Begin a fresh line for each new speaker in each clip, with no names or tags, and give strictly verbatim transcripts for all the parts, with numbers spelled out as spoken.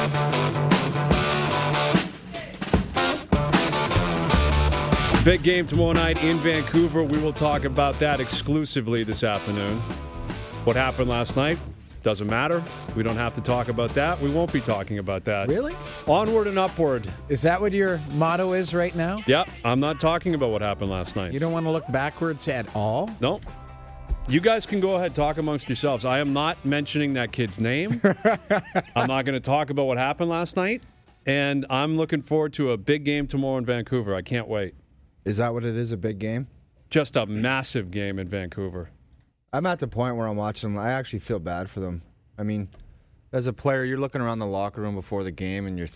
Big game tomorrow night in Vancouver. We will talk about that exclusively this afternoon. What happened last night doesn't matter. We don't have to talk about that. We won't be talking about that.
Really?
Onward and upward.
Is that what your motto is right now?
Yep. I'm not talking about what happened last night.
You don't want to look backwards at all?
No. You guys can go ahead and talk amongst yourselves. I am not mentioning that kid's name. I'm not going to talk about what happened last night. And I'm looking forward to a big game tomorrow in Vancouver. I can't wait.
Is that what it is, a big game?
Just a massive game in Vancouver.
I'm at the point where I'm watching them. I actually feel bad for them. I mean, as a player, you're looking around the locker room before the game, and you're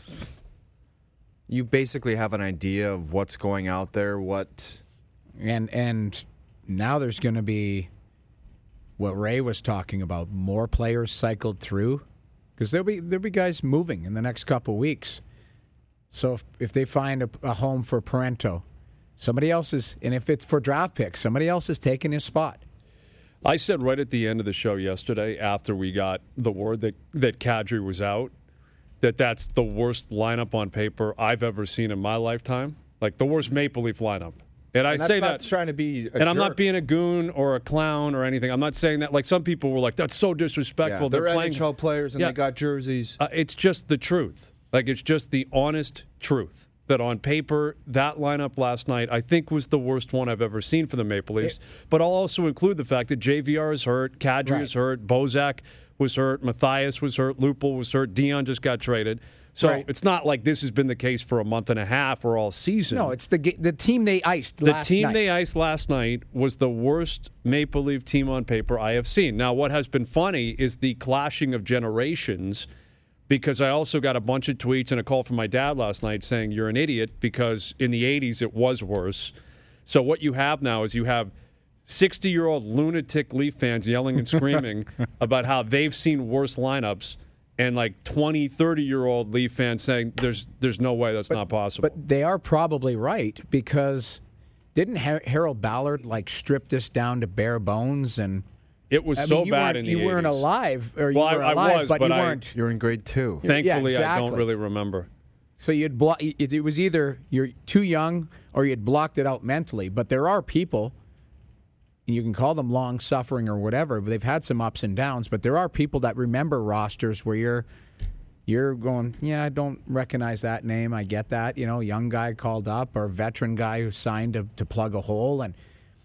you basically have an idea of what's going out there, what...
And and now there's going to be what Ray was talking about, more players cycled through, because there'll be, there'll be guys moving in the next couple weeks. So if, if they find a, a home for Parento, somebody else is, and if it's for draft picks, somebody else is taking his spot.
I said right at the end of the show yesterday, after we got the word that, that Kadri was out, that that's the worst lineup on paper I've ever seen in my lifetime. Like the worst Maple Leaf lineup. And I
and
say
not
that
trying to be a
and I'm
jerk.
not being a goon or a clown or anything. I'm not saying that. Like some people were like, that's so disrespectful.
Yeah, they're,
they're playing
N H L players and
Yeah.
they got jerseys.
Uh, it's just the truth. Like it's just the honest truth. That on paper, that lineup last night, I think was the worst one I've ever seen for the Maple Leafs. It, but I'll also include the fact that J V R is hurt, Kadri
right.
is hurt, Bozak was hurt, Matthias was hurt, Lupul was hurt, Dion just got traded. So
right.
it's not like this has been the case for a month and a half or all season.
No, it's the the team they iced
the
last
team
night.
they iced last night was the worst Maple Leaf team on paper I have seen. Now, what has been funny is the clashing of generations. Because I also got a bunch of tweets and a call from my dad last night saying you're an idiot because in the eighties it was worse. So what you have now is you have sixty-year-old lunatic Leaf fans yelling and screaming about how they've seen worse lineups and like twenty, thirty-year-old Leaf fans saying there's there's no way that's
but,
not possible.
But they are probably right because didn't Har- Harold Ballard like strip this down to bare bones and
It was
I
so
mean, you
bad in the
you
eighties.
weren't alive, or you
well,
were
I,
alive,
I was,
but,
but
you
I,
weren't.
You're in grade two.
Thankfully,
Yeah,
I
exactly.
don't really remember.
So you'd blo- it, it was either you're too young or you'd blocked it out mentally. But there are people, and you can call them long suffering or whatever, but they've had some ups and downs. But there are people that remember rosters where you're you're going, yeah, I don't recognize that name. I get that, you know, young guy called up or veteran guy who signed to, to plug a hole and.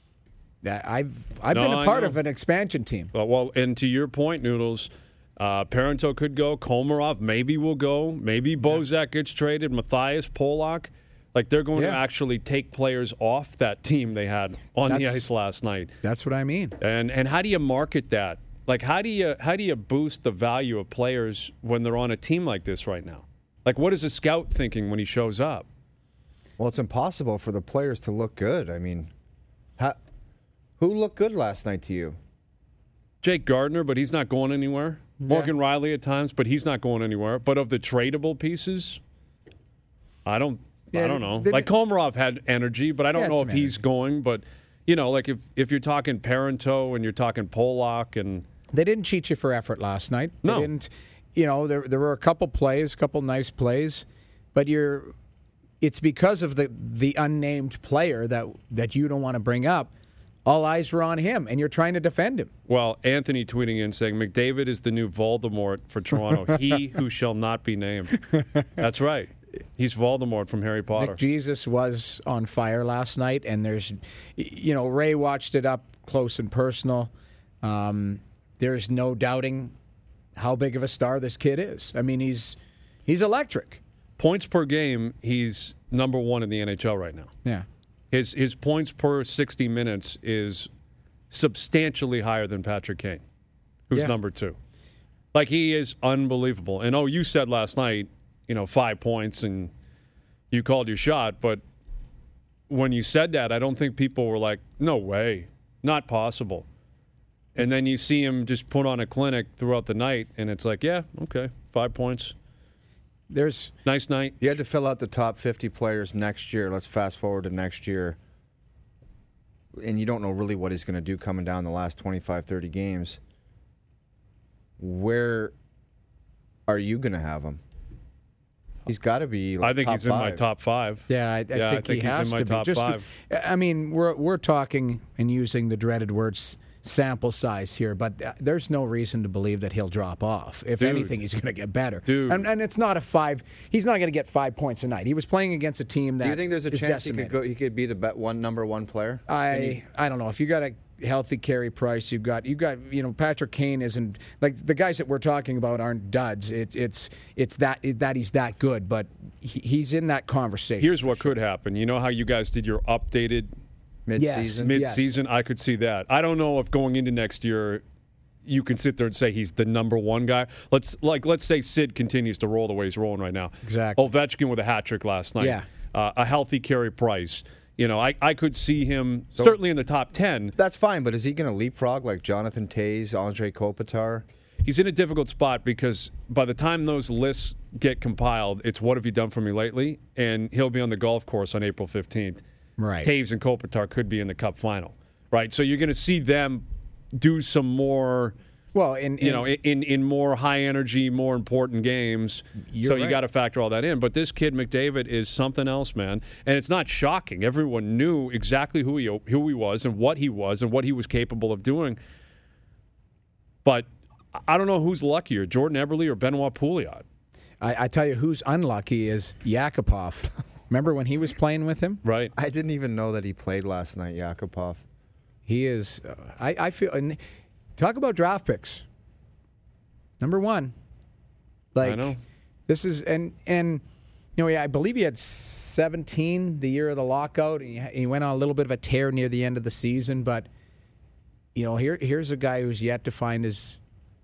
That I've I've
No,
been a
I
part
know.
of an expansion team.
Well, well, and to your point, Noodles, uh, Parento could go. Komarov maybe will go. Maybe Bozak gets traded. Matthias, Polak. Like, they're going
Yeah.
to actually take players off that team they had on the
That's-
ice last night.
That's what I mean.
And and how do you market that? Like, how do you how do you boost the value of players when they're on a team like this right now? Like, what is a scout thinking when he shows up?
Well, it's impossible for the players to look good. I mean, how, who looked good last night to you?
Jake Gardner, but he's not going anywhere.
Yeah.
Morgan Riley at times, but he's not going anywhere. But of the tradable pieces, I don't
Yeah,
I don't know.
they-
Like Komarov had energy, but I don't
Yeah,
know if
some
he's
energy.
going. But, you know, like if, if you're talking Parento and you're talking Polak and
They didn't cheat you for effort last night. They
No.
didn't. You know, there there were a couple plays, a couple nice plays, but you're. It's because of the the unnamed player that that you don't want to bring up. All eyes were on him, and you're trying to defend him.
well, Anthony tweeting in saying McDavid is the new Voldemort for Toronto. He who shall not be named. That's right. He's Voldemort from Harry Potter.
Nick Jesus was on fire last night, and there's, you know, Ray watched it up close and personal. Um, there's no doubting how big of a star this kid is. I mean, he's he's electric.
Points per game, he's number one in the N H L right now.
Yeah.
His his points per sixty minutes is substantially higher than Patrick Kane, who's
Yeah.
number two. Like, he is unbelievable. And, oh, you said last night, you know, five points and you called your shot. But when you said that, I don't think people were like, no way, not possible. And then you see him just put on a clinic throughout the night, and it's like, yeah, okay, five points.
There's
Nice night.
You had to fill out the top fifty players next year. Let's fast forward to next year. And you don't know really what he's going to do coming down the last twenty-five, thirty games. Where are you going to have him? He's got to be.
I
Like
think
top
he's in
five.
my top five.
Yeah, I, I,
Yeah,
think,
I think
he
he's
has
in my
to
top
be. Just,
five.
I mean, we're we're talking and using the dreaded words sample size here, but uh, there's no reason to believe that he'll drop off. If
Dude.
anything, he's going to get better.
Dude.
And, and it's not a five. He's not going to get five points a night. He was playing against a team that.
Do you think there's a
is
chance he could
decimated.
go? He could be the bet one number one player.
I I don't know if you got a healthy Carey Price, you've got you got you know Patrick Kane isn't like the guys that we're talking about aren't duds. It's it's it's that that he's that good, but he, he's in that conversation.
Here's what could happen. You know how you guys did your updated
Mid-season.
Yes.
mid-season? I could see that. I don't know if going into next year you can sit there and say he's the number one guy. Let's like let's say Sid continues to roll the way he's rolling right now.
Exactly.
Ovechkin with a hat trick last night.
Yeah.
Uh, a healthy Carey Price. You know, I, I could see him certainly in the top ten.
That's fine, but is he going to leapfrog like Jonathan Toews, Andre Kopitar?
He's in a difficult spot because by the time those lists get compiled, it's what have you done for me lately? And he'll be on the golf course on April fifteenth.
Right.
Taves and Kopitar could be in the Cup final, right? So you're going to see them do some more,
well, in,
you
in-
know, in, in more high energy, more important games.
You're
so you
right.
got to factor all that in. But this kid McDavid is something else, man. And it's not shocking. Everyone knew exactly who he who he was and what he was and what he was capable of doing. But I don't know who's luckier, Jordan Eberle or Benoit Pouliot.
I, I tell you who's unlucky is Yakupov. Remember when he was playing with him?
Right.
I didn't even know that he played last night, Yakupov.
He is. Uh, I, I feel. And talk about draft picks. Number one. Like,
I know.
This is and and you know yeah, I believe he had seventeen the year of the lockout. He, he went on a little bit of a tear near the end of the season, but you know here here's a guy who's yet to find his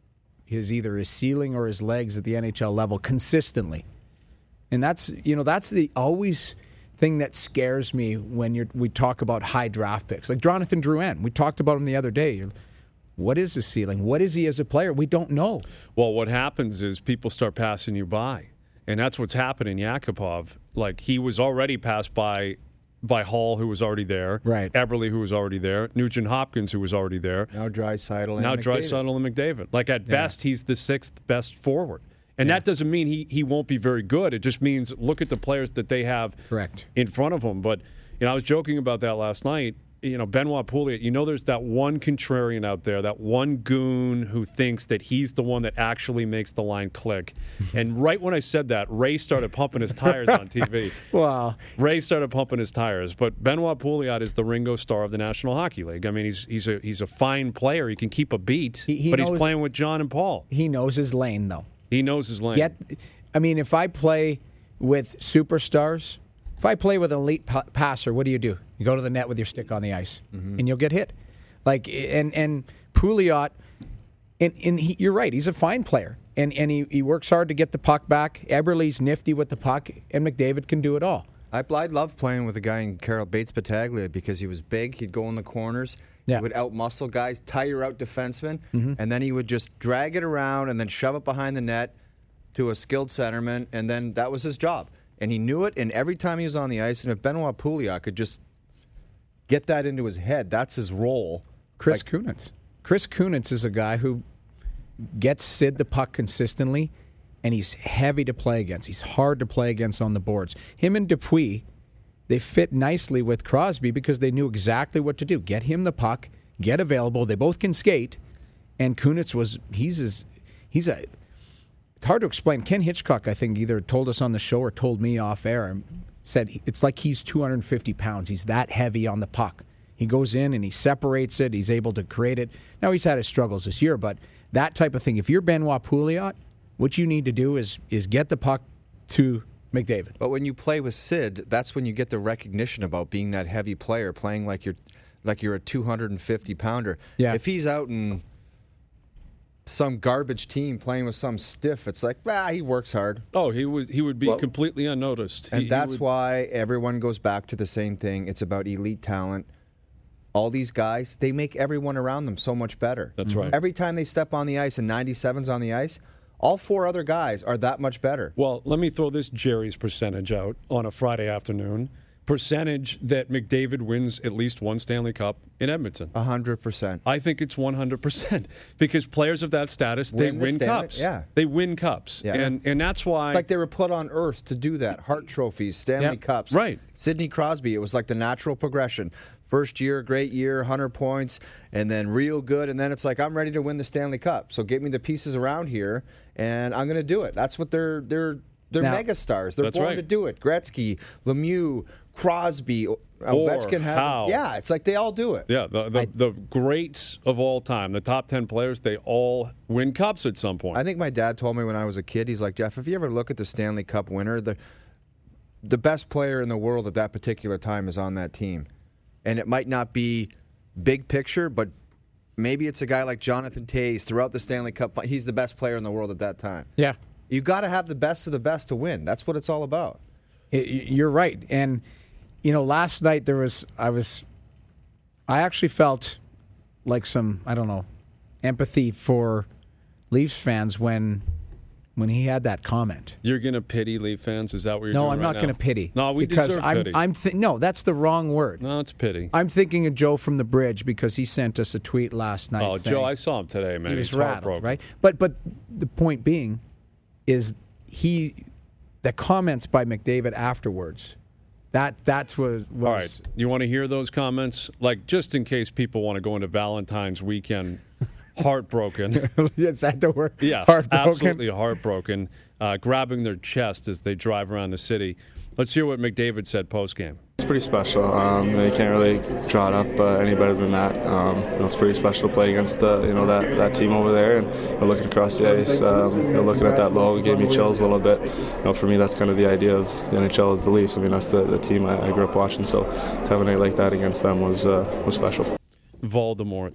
his either his ceiling or his legs at the N H L level consistently. And that's you know that's the always thing that scares me when you're, we talk about high draft picks. Like Jonathan Drouin, we talked about him the other day. What is his ceiling? What is he as a player? We don't know.
Well, what happens is people start passing you by, and that's what's happening. Yakupov, like he was already passed by by Hall, who was already there,
Right.
Eberle, who was already there, Nugent Hopkins, who was already there.
Now Draisaitl and
Now
McDavid.
Draisaitl and McDavid. Like at best, he's the sixth best forward. And that doesn't mean he, he won't be very good. It just means look at the players that they have
Correct.
in front of him. But you know, I was joking about that last night. You know, Benoit Pouliot, you know there's that one contrarian out there, that one goon who thinks that he's the one that actually makes the line click. And right when I said that, Ray started pumping his tires on T V.
Well,
Ray started pumping his tires. But Benoit Pouliot is the Ringo Starr of the National Hockey League. I mean, he's he's a he's a fine player. He can keep a beat,
He- he
but he's
knows-
playing with John and Paul.
he knows his lane though.
He knows his lane.
Yet, I mean, if I play with superstars, if I play with an elite pa- passer, what do you do? You go to the net with your stick on the ice, and you'll get hit. Like and and Pouliot, and and he, you're right. He's a fine player, and and he, he works hard to get the puck back. Eberle's nifty with the puck, and McDavid can do it all.
I, I loved playing with a guy in Carol Bates Battaglia because he was big. He'd go in the corners.
Yeah.
He would out-muscle guys, tire out defensemen, and then he would just drag it around and then shove it behind the net to a skilled centerman, and then that was his job. And he knew it, and every time he was on the ice, and if Benoit Pouliot could just get that into his head, that's his role.
Chris
Like,
Kunitz. Chris Kunitz is a guy who gets Sid the puck consistently, and he's heavy to play against. He's hard to play against on the boards. Him and Dupuis, they fit nicely with Crosby because they knew exactly what to do. Get him the puck, get available. They both can skate, and Kunitz was he's as he's a. It's hard to explain. Ken Hitchcock, I think, either told us on the show or told me off air, and said it's like he's two hundred fifty pounds. He's that heavy on the puck. He goes in and he separates it. He's able to create it. Now, he's had his struggles this year, but that type of thing, if you're Benoit Pouliot, what you need to do is is get the puck to McDavid.
But when you play with Sid, that's when you get the recognition about being that heavy player, playing like you're like you're a two hundred fifty pounder.
Yeah.
If he's out in some garbage team playing with some stiff, it's like, ah, he works hard.
Oh, he was he would be
Well,
completely unnoticed.
And
He- he
that's
would-
why everyone goes back to the same thing. It's about elite talent. All these guys, they make everyone around them so much better.
That's right.
Every time they step on the ice and ninety-seven's on the ice, all four other guys are that much better.
Well, let me throw this Jerry's percentage out on a Friday afternoon. percentage that McDavid wins at least one Stanley Cup in Edmonton?
A hundred percent.
I think it's one hundred percent because players of that status, they
Win the
win
Stanley-
cups.
yeah.
They win cups.
Yeah.
And and that's why
It's like they were put on Earth to do that. Hart trophies, Stanley
Yep.
Cups.
Right.
Sidney Crosby, it was like the natural progression. First year, great year, one hundred points, and then real good, and then it's like, I'm ready to win the Stanley Cup. So get me the pieces around here, and I'm going to do it. That's what they're they're they're
Now-
megastars. They're
That's
born
right.
to do it. Gretzky, Lemieux, Crosby, Ovechkin has
Howe.
Yeah, it's like they all do it.
yeah, the, the, the greats of all time, the top ten players, they all win cups at some point.
I think my dad told me when I was a kid, he's like, Jeff, if you ever look at the Stanley Cup winner, the the best player in the world at that particular time is on that team. And it might not be big picture, but maybe it's a guy like Jonathan Toews throughout the Stanley Cup. fi- He's the best player in the world at that time.
Yeah.
You got to have the best of the best to win. That's what it's all about.
It- You're right. And, you know, last night there was, I was, I actually felt like some, I don't know, empathy for Leafs fans when when he had that comment.
You're going to pity Leaf fans? Is that what you're
No,
doing
I'm
right
not
now?
going to pity.
No, we
because
deserve
I'm,
pity.
I'm th- no, that's the wrong word.
no, it's pity.
I'm thinking of Joe from the Bridge because he sent us a tweet last night.
Oh,
saying
Joe, I saw him today, man.
he was
He's
rattled,
heartbroken.
right? But but the point being is he the comments by McDavid afterwards. That that was, was
All right. You want to hear those comments? Like, just in case people want to go into Valentine's weekend heartbroken.
Is that the word?
Yeah,
Heartbroken?
absolutely heartbroken, uh, grabbing their chest as they drive around the city. Let's hear what McDavid said post-game.
It's pretty special. Um, you can't really draw it up uh, any better than that. Um, you know, it's pretty special to play against uh, you know that, that team over there, and you know, looking across the ice, um, you know, looking at that logo, it gave me chills a little bit. You know, for me, that's kind of the idea of the N H L is the Leafs. I mean, that's the, the team I, I grew up watching. So to have a night like that against them was uh, was special.
Voldemort.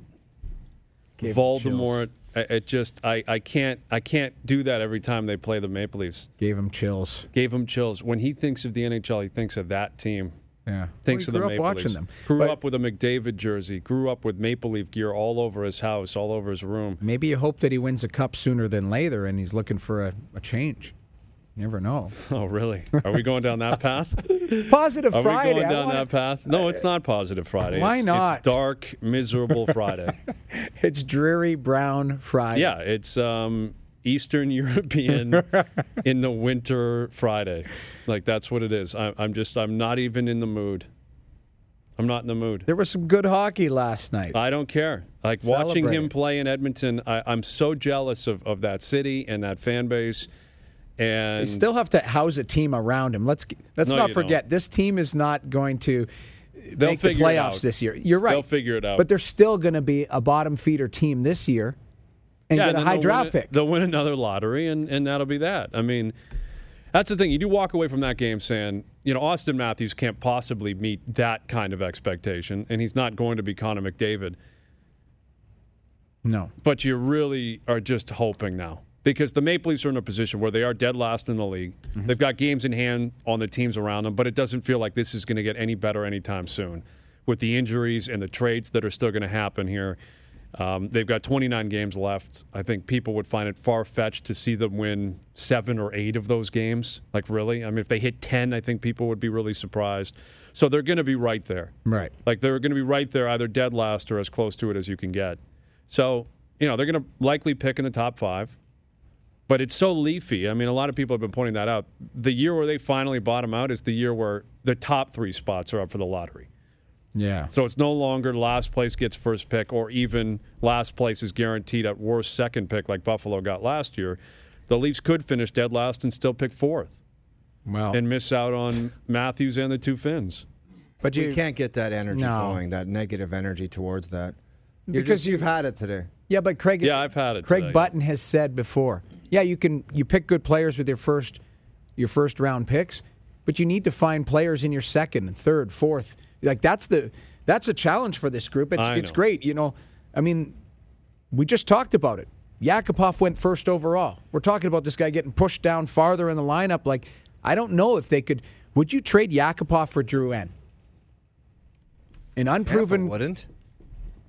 Gave him
Voldemort. I- It just I, I can't I can't do that every time they play the Maple Leafs.
Gave him chills.
Gave him chills. When he thinks of the N H L, he thinks of that team.
Yeah.
Thinks
Well,
of
he
the
grew up
Maple
watching
Leafs.
them.
Grew
But
up with a McDavid jersey. Grew up with Maple Leaf gear all over his house, all over his room.
Maybe you hope that he wins a cup sooner than later, and he's looking for a, a change. You never know.
Oh, really? Are we going down that path?
Positive
Are
Friday.
we going
I
down
wanna-
that path? No, it's not Positive Friday.
Why
It's-
not?
It's dark, miserable Friday.
It's dreary brown Friday.
Yeah, it's um, Eastern European in the winter Friday. Like, that's what it is. I, I'm just, I'm not even in the mood. I'm not in the mood.
There was some good hockey last night.
I don't care. Like, watching
Celebrate
him
it.
play in Edmonton, I, I'm so jealous of, of that city and that fan base. And
They still have to house a team around him. Let's let's
No,
not
you
forget this team is not going to
They'll
make the
figure it
playoffs
out.
this year. You're right.
They'll figure it out.
But they're still going to be a bottom feeder team this year and
Yeah,
get
and
a
then
high
they'll
draft
win,
pick.
They'll win another lottery, and, and that'll be that. I mean, that's the thing. You do walk away from that game saying, you know, Austin Matthews can't possibly meet that kind of expectation, and he's not going to be Connor McDavid.
No.
But you really are just hoping now. Because the Maple Leafs are in a position where they are dead last in the league.
Mm-hmm.
They've got games in hand on the teams around them, but it doesn't feel like this is going to get any better anytime soon. With the injuries and the trades that are still going to happen here, um, they've got twenty-nine games left. I think people would find it far-fetched to see them win seven or eight of those games. Like, really? I mean, if they hit ten, I think people would be really surprised. So they're going to be right there.
Right.
Like, they're going to be right there, either dead last or as close to it as you can get. So, you know, they're going to likely pick in the top five. But it's so leafy. I mean, a lot of people have been pointing that out. The year where they finally bottom out is the year where the top three spots are up for the lottery.
Yeah.
So it's no longer last place gets first pick or even last place is guaranteed at worst second pick like Buffalo got last year. The Leafs could finish dead last and still pick fourth
Well,
and miss out on Matthews and the two Finns.
but
You
you
can't get that energy
No.
going, that negative energy towards that. You're
Because
just, you've had it today.
Yeah, but Craig
Yeah, I've had it
Craig
today.
Button has said before. Yeah, you can you pick good players with your first your first round picks, but you need to find players in your second and third, fourth. Like that's the that's a challenge for this group. It's
I
it's
know.
great, you know. I mean, we just talked about it. Yakupov went first overall. We're talking about this guy getting pushed down farther in the lineup. Like, I don't know if they could. Would you trade Yakupov for Drouin? An unproven.
Tampa wouldn't.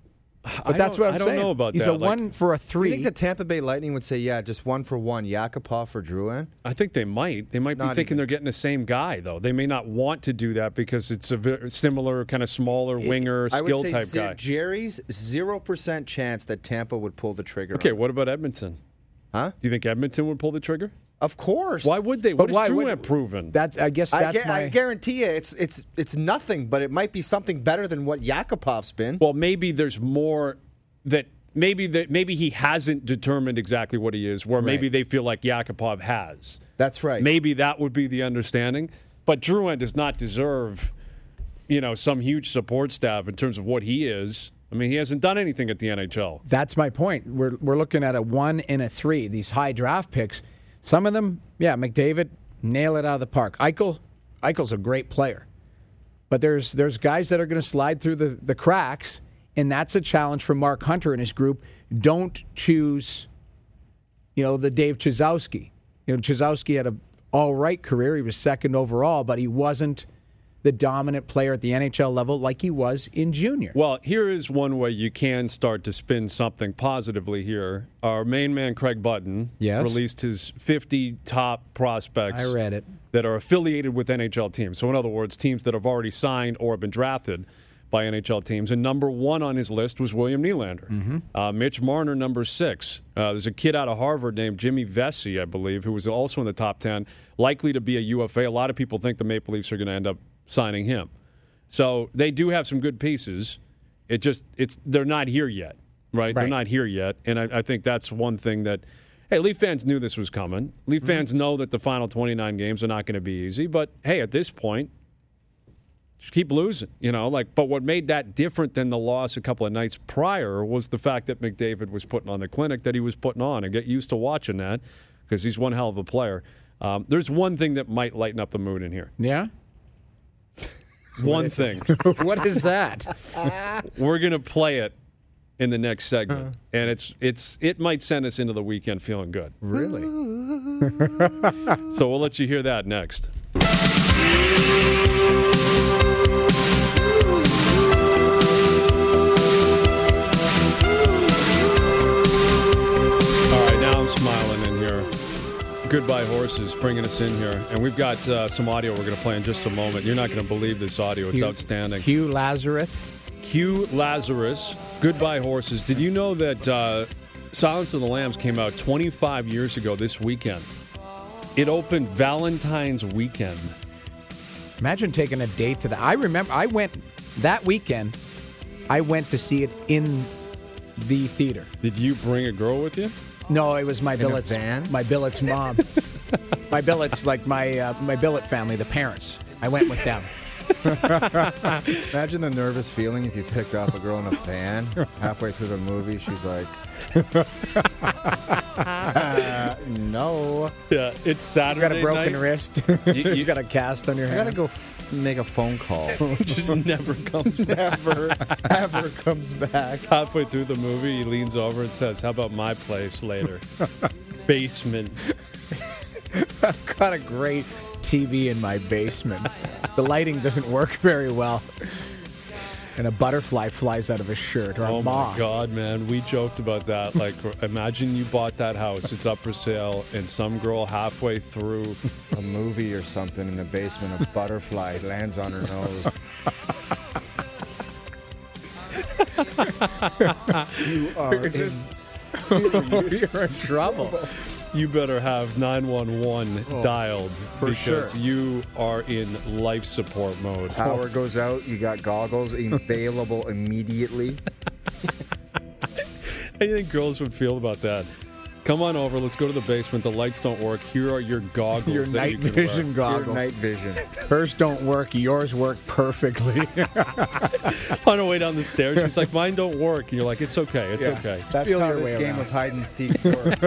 But
I
that's
don't-
what I'm
I don't
saying.
know about
He's
that.
a
Like,
one for a
You
three.
think the Tampa Bay Lightning would say, yeah, just one for one, Yakupov for Drouin?
I think they might. They might be
Not
thinking
even.
they're getting the same guy, though. They may not want to do that because it's a very similar kind of smaller winger
I would
skill
say
type
ze-
guy.
Jerry's zero percent chance that Tampa would pull the trigger.
Okay,
on.
what about Edmonton?
Huh?
Do you think Edmonton would pull the trigger?
Of course.
Why would they?
But
What
why
has Drouin
would-
proven?
That's I guess
I,
that's
gu-
my.
I guarantee you, it's it's it's nothing, but it might be something better than what Yakupov's been.
Well, maybe there's more that maybe that maybe he hasn't determined exactly what he is, where maybe
Right.
they feel like Yakupov has.
That's right.
Maybe that would be the understanding. But Drouin does not deserve, you know, some huge support staff in terms of what he is. I mean, he hasn't done anything at the N H L.
That's my point. We're we're looking at a one and a three. These high draft picks. Some of them, yeah, McDavid, nail it out of the park. Eichel, Eichel's a great player, but there's there's guys that are going to slide through the, the cracks, and that's a challenge for Mark Hunter and his group. Don't choose, you know, the Dave Chizowski. You know, Chizowski had a all right career. He was second overall, but he wasn't the dominant player at the N H L level like he was in junior.
Well, here is one way you can start to spin something positively here. Our main man, Craig Button,
Yes.
released his fifty top prospects
I read it.
that are affiliated with N H L teams. So, in other words, teams that have already signed or been drafted by N H L teams. And number one on his list was William Nylander.
Mm-hmm.
Uh, Mitch Marner, number six. Uh, there's a kid out of Harvard named Jimmy Vesey, I believe, who was also in the top ten, likely to be a U F A. A lot of people think the Maple Leafs are going to end up signing him. So they do have some good pieces. It just it's they're not here yet, right? They're
Right.
not here yet, and I, I think that's one thing that. Hey, Leaf fans knew this was coming. Leaf fans know that the final twenty-nine games are not going to be easy. But hey, at this point, just keep losing. You know, like. But what made that different than the loss a couple of nights prior was the fact that McDavid was putting on the clinic that he was putting on, and get used to watching that because he's one hell of a player. Um, there's one thing that might lighten up the mood in here.
Yeah?
One thing.
What is that?
We're gonna play it in the next segment, and it's it's it might send us into the weekend feeling good.
Really?
So we'll let you hear that next. All right, now I'm smiling in here. Goodbye Horses bringing us in here, and we've got uh, some audio we're going to play in just a moment. You're not going to believe this audio; it's
Hugh-
outstanding.
Hugh Lazarus.
Hugh Lazarus, Goodbye Horses. Did you know that uh, Silence of the Lambs came out twenty-five years ago this weekend? It opened Valentine's weekend.
Imagine taking a date to that. I remember I went that weekend. I went to see it in the theater.
Did you bring a girl with you?
No, it was my
a
billet's
van?
my billet's mom. My billet's like my uh, my billet family, the parents. I went with them.
Imagine the nervous feeling if you picked up a girl in a van halfway through the movie. She's like, uh, no.
Yeah, it's
You
Saturday
got a broken
night.
wrist.
You-
you,
you-
got a cast on your
I
hand.
gotta go f- make a phone call.
Just never comes back.
Never, ever comes back.
Halfway through the movie, he leans over and says, "How about my place later?" Basement.
got a great T V in my basement. The lighting doesn't work very well. And a butterfly flies out of his shirt, or a
Oh
moth.
my God, man. We joked about that. Like, imagine you bought that house, it's up for sale, and some girl halfway through.
A movie or something in the basement, a butterfly lands on her nose. You are in serious
You're in trouble.
You better have nine one one dialed because
sure.
you are in life support mode.
Power goes out, you got goggles available immediately.
How do you think girls would feel about that? Come on over. Let's go to the basement. The lights don't work. Here are your goggles.
Your
that
night
you can
vision
wear.
goggles.
Your night vision.
Hers don't work. Yours work perfectly.
On her way down the stairs, she's like, "Mine don't work." And you're like, "It's okay. It's
Yeah.
okay."
That's
Feel
how
your
this
way
game
around.
of hide and seek works.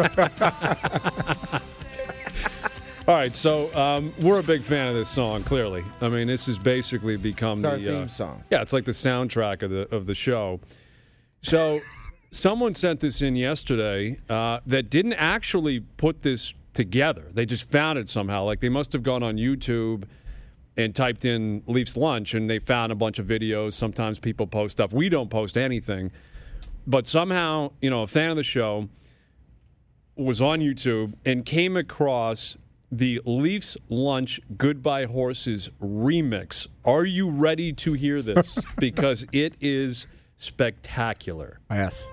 All right, so um, we're a big fan of this song. Clearly, I mean, this has basically become
It's our
the
theme
uh,
song.
Yeah, it's like the soundtrack of the of the show. So, someone sent this in yesterday uh, that didn't actually put this together. They just found it somehow. Like they must have gone on YouTube and typed in Leafs lunch, and they found a bunch of videos. Sometimes people post stuff. We don't post anything. but somehow, you know, a fan of the show was on YouTube and came across the Leafs Lunch Goodbye Horses remix. Are you ready to hear this? Because it is spectacular.
Yes.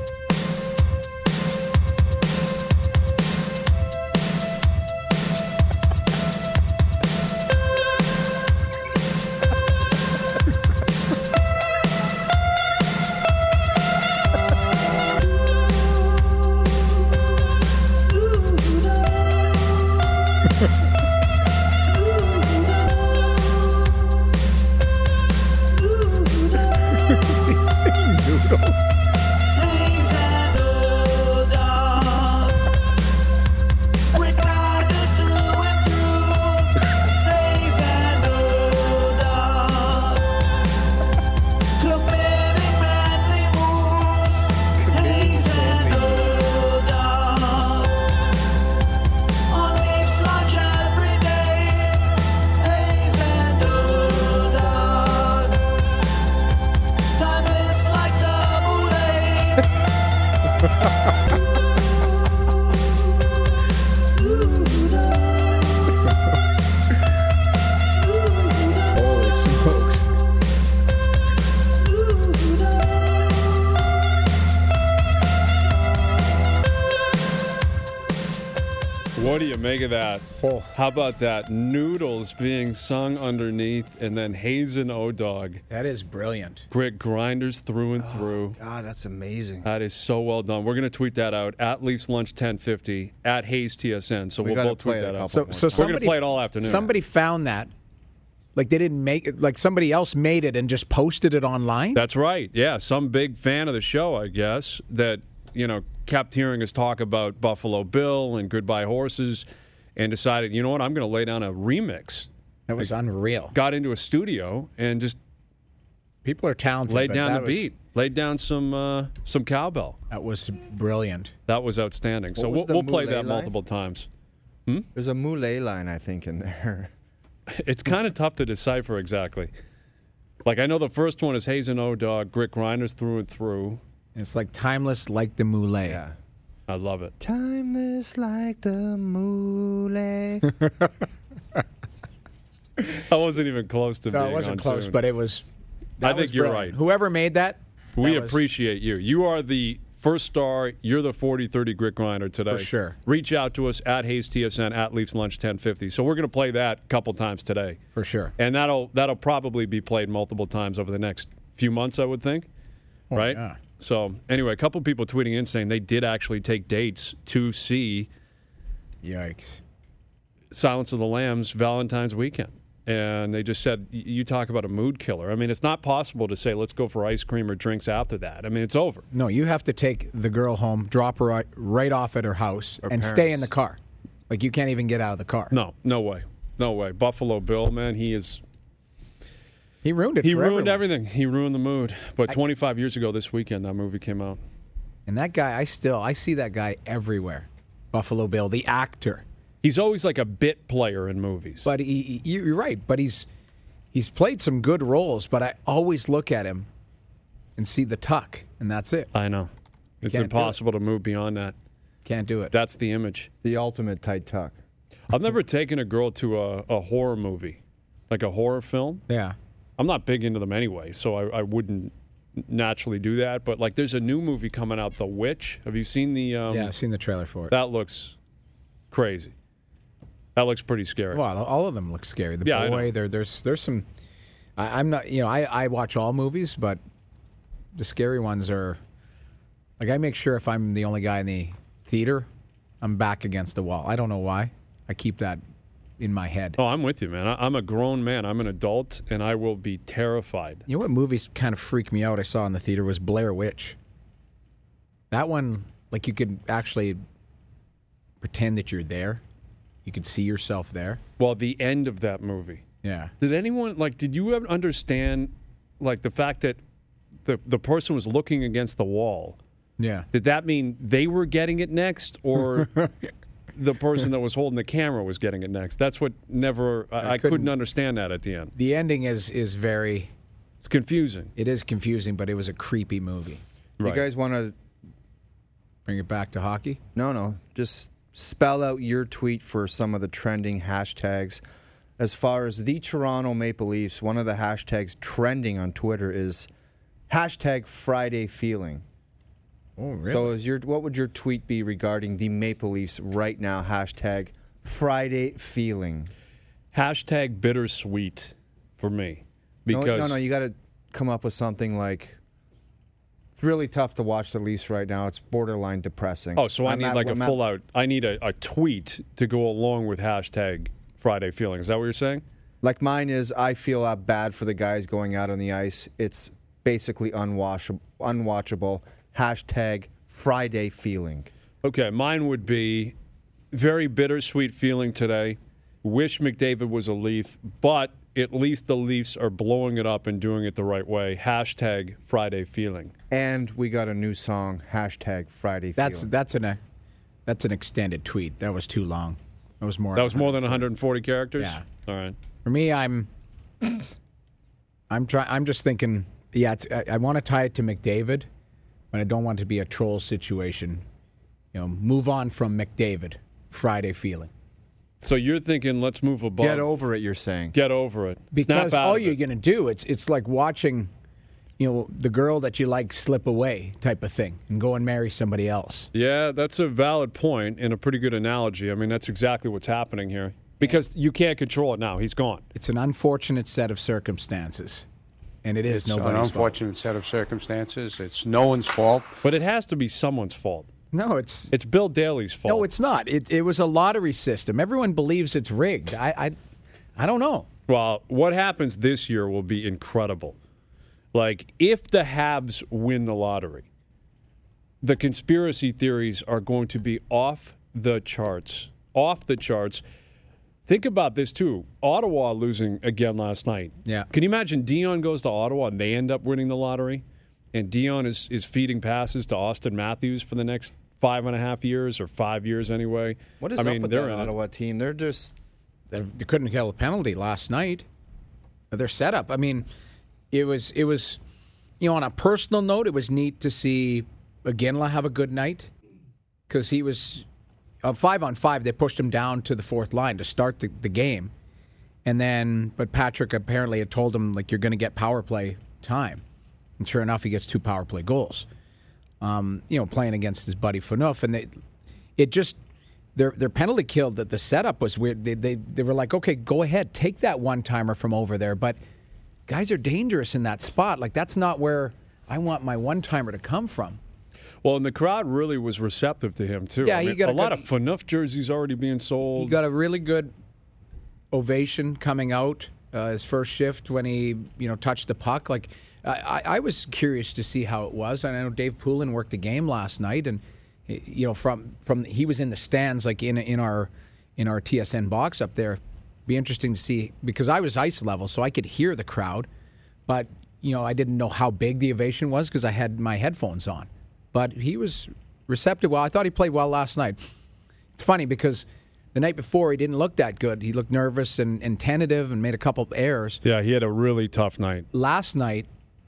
What do you make of that?
Oh.
How about that? Noodles being sung underneath, and then Hazen O-Dog.
That is brilliant.
Grit grinders through and through.
God, that's amazing.
That is so well done. We're going to tweet that out at Leafs Lunch ten fifty at Hayes T S N. So
We
we'll
gotta
both
play
tweet
it a
that out.
couple
So, so
We're going to
somebody,
play it all afternoon.
Somebody found that. Like they didn't make it. Like somebody else made it and just posted it online.
That's right. Yeah, some big fan of the show, I guess, that you know kept hearing us talk about Buffalo Bill and Goodbye Horses, and decided, you know what, I'm going to lay down a remix.
That was unreal.
Got into a studio and just
People are talented.
laid
but
down
that
the
was-
beat, laid down some uh, some cowbell.
That was brilliant.
That was outstanding. so
was
we'll,
the
we'll play
Moulet
that
line?
multiple times.
There's a Moulet line, I think, in there.
It's kind of tough to decipher exactly. Like I know the first one is Hazen O-Dog, Grit grinders through and through.
It's like timeless, like the Moulet.
Yeah.
I love it.
Timeless like the Moulet.
I wasn't even close to
No,
being
it wasn't
on
close,
tune.
but it was.
I
that
think
was
you're
brilliant.
right.
Whoever made that,
We
that was-
appreciate you. You are the first star. You're the forty thirty Grit Grinder today.
For sure.
Reach out to us at Hayes T S N, at Leafs Lunch ten fifty. So we're going to play that a couple times today.
for sure.
And that'll that'll probably be played multiple times over the next few months, I would think. right?
yeah.
So anyway, a couple people tweeting in saying they did actually take dates to see
Yikes.
Silence of the Lambs Valentine's weekend. And they just said, you talk about a mood killer. I mean, it's not possible to say, let's go for ice cream or drinks after that. I mean, it's over.
No, you have to take the girl home, drop her right, right off at her house,
Or
and stay
parents.
in the car. Like, you can't even get out of the car.
No, no way. No way. Buffalo Bill, man, he is.
He ruined it
He
for
ruined
everyone.
everything. He ruined the mood. But twenty-five years ago this weekend, that movie came out.
And that guy, I still, I see that guy everywhere. Buffalo Bill, the actor.
He's always like a bit player in movies.
But he, he- you're right. But he's he's played some good roles. But I always look at him and see the tuck, and that's it.
I know. It's
can't do
impossible to move beyond that.
Can't do it.
That's the image.
The ultimate tight tuck.
I've never taken a girl to a, a horror movie, like a horror film.
Yeah.
I'm not big into them anyway, so I, I wouldn't naturally do that. But like, there's a new movie coming out, The Witch. Have you seen the? Um,
Yeah, I've seen the trailer for it.
That looks crazy. That looks pretty scary.
Well, all of them look scary. The
Yeah, I
boy,
know.
there, there's there's some. I, I'm not, you know, I, I watch all movies, but the scary ones are. Like, I make sure if I'm the only guy in the theater, I'm back against the wall. I don't know why. I keep that in my head.
Oh, I'm with you, man. I, I'm a grown man. I'm an adult, and I will be terrified.
You know what movies kind of freaked me out? I saw in the theater was Blair Witch. That one, like, you could actually pretend that you're there. You could see yourself there.
Well, the end of that movie.
Yeah.
Did anyone like? Did you ever understand, like, the fact that the the person was looking against the wall?
Yeah.
Did that mean they were getting it next, or the person that was holding the camera was getting it next? That's what never. I, I, couldn't,
couldn't-
understand that at the end.
The ending is is very.
It's confusing.
It is confusing, but it was a creepy movie.
Right.
You guys want to
Bring it back to hockey.
No, no. Just spell out your tweet for some of the trending hashtags. As far as the Toronto Maple Leafs, one of the hashtags trending on Twitter is hashtag Friday Feeling.
Oh, really?
So is your what would your tweet be regarding the Maple Leafs right now? Hashtag Friday Feeling.
Hashtag bittersweet for me. Because
No, no, no. You got to come up with something like, it's really tough to watch the Leafs right now. It's borderline depressing.
Oh, so I
I'm
need
at-
like a
I'm at-
full out, I need a, a tweet to go along with hashtag Friday Feeling. Is that what you're saying?
Like mine is, I feel uh, bad for the guys going out on the ice. It's basically unwatchable. unwatchable. Hashtag Friday Feeling.
Okay, mine would be very bittersweet feeling today. Wish McDavid was a Leaf, but at least the Leafs are blowing it up and doing it the right way. Hashtag Friday Feeling.
And we got a new song. Hashtag Friday
That's
Feeling.
that's an uh, that's an extended tweet. That was too long. That was more.
That was more than one hundred forty characters?
Yeah.
All right.
For me, I'm I'm trying. I'm just thinking. Yeah, it's, I, I want to tie it to McDavid, but I don't want it to be a troll situation. You know, move on from McDavid. Friday Feeling.
So you're thinking, let's move above.
Get over it, you're saying.
Get over it.
Because
Snap out
all
of
you're
it.
going to do, it's it's like watching, you know, the girl that you like slip away type of thing and go and marry somebody else.
Yeah, that's a valid point and a pretty good analogy. I mean, that's exactly what's happening here. Because you can't control it now. He's gone.
It's an unfortunate set of circumstances, and it is
It's an
nobody's fault.
unfortunate set of circumstances. It's no one's fault.
But it has to be someone's fault.
No, it's
It's Bill Daly's fault.
no, it's not. It it was a lottery system. Everyone believes it's rigged. I I, I don't know.
Well, what happens this year will be incredible. Like, if the Habs win the lottery, the conspiracy theories are going to be off the charts. Off the charts. Think about this, too. Ottawa losing again last night.
Yeah.
Can you imagine Dion goes to Ottawa and they end up winning the lottery? And Dion is, is feeding passes to Austin Matthews for the next five and a half years or five years anyway.
What is
I
up
mean,
with
they're
that
in it.
Ottawa team? They're just...
They, they couldn't kill a penalty last night. Their setup. I mean, it was it was, you know, on a personal note, it was neat to see Iginla have a good night because he was uh, five on five. They pushed him down to the fourth line to start the, the game, and then but Patrick apparently had told him like you're going to get power play time, and sure enough, he gets two power play goals. Um, you know, playing against his buddy Phaneuf, and they, it just. Their their penalty kill, that the setup was weird. They, they they were like, okay, go ahead, take that one timer from over there. But guys are dangerous in that spot. Like that's not where I want my one timer to come from.
Well, and the crowd really was receptive to him too.
Yeah,
I
he
mean,
got
a
a
lot
good-
of Phaneuf jerseys already being sold.
He got a really good ovation coming out uh, his first shift when he you know touched the puck. Like I, I, I was curious to see how it was. And I know Dave Poulin worked the game last night, and you know from from he was in the stands like in in our in our T S N box up there. Be interesting to see because I was ice level, so I could hear the crowd, but you know I didn't know how big the ovation was because I had my headphones on. But he was receptive. Well, I thought he played well last night. It's funny because the night before he didn't look that good. He looked nervous and, and tentative and made a couple of errors.
Yeah, he had a really tough night.
Last night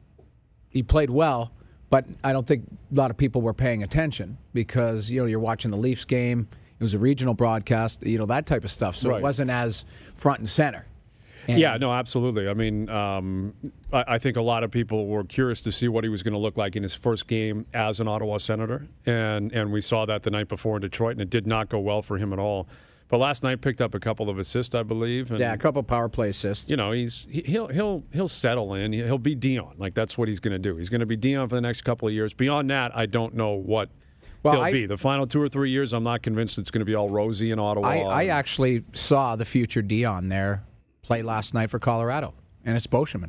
he played well, but I don't think a lot of people were paying attention because you know you're watching the Leafs game. It was a regional broadcast, you know, that type of stuff. So
Right.
it wasn't as front and center. And
Yeah, no, absolutely. I mean, um, I, I think a lot of people were curious to see what he was going to look like in his first game as an Ottawa Senator, and and we saw that the night before in Detroit, and it did not go well for him at all. But last night picked up a couple of assists, I believe. And,
Yeah, a couple of power play assists.
you know, he's he, he'll he'll he'll settle in. He'll be Dion. Like that's what he's going to do. He's going to be Dion for the next couple of years. Beyond that, I don't know what
Well,
he'll
I-
be. The final two or three years, I'm not convinced it's going to be all rosy in Ottawa.
I, I
and-
actually saw the future Dion there play last night for Colorado, and it's Boschman.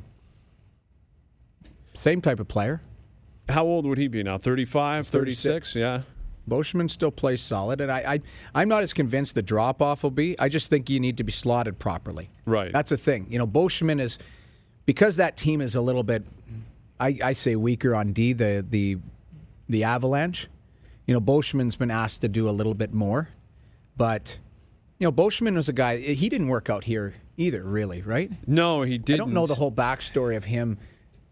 Same type of player.
How old would he be now? thirty-five, thirty-six? Yeah.
Boschman still plays solid, and I, I, I'm not as convinced the drop-off will be. I just think you need to be slotted properly.
Right.
That's the thing. You know, Boschman is, because that team is a little bit, I, I say weaker on D, the, the, the Avalanche. You know, Boschman's been asked to do a little bit more, but, you know, Boschman was a guy, he didn't work out here either, really, right?
No, he didn't.
I don't know the whole backstory of him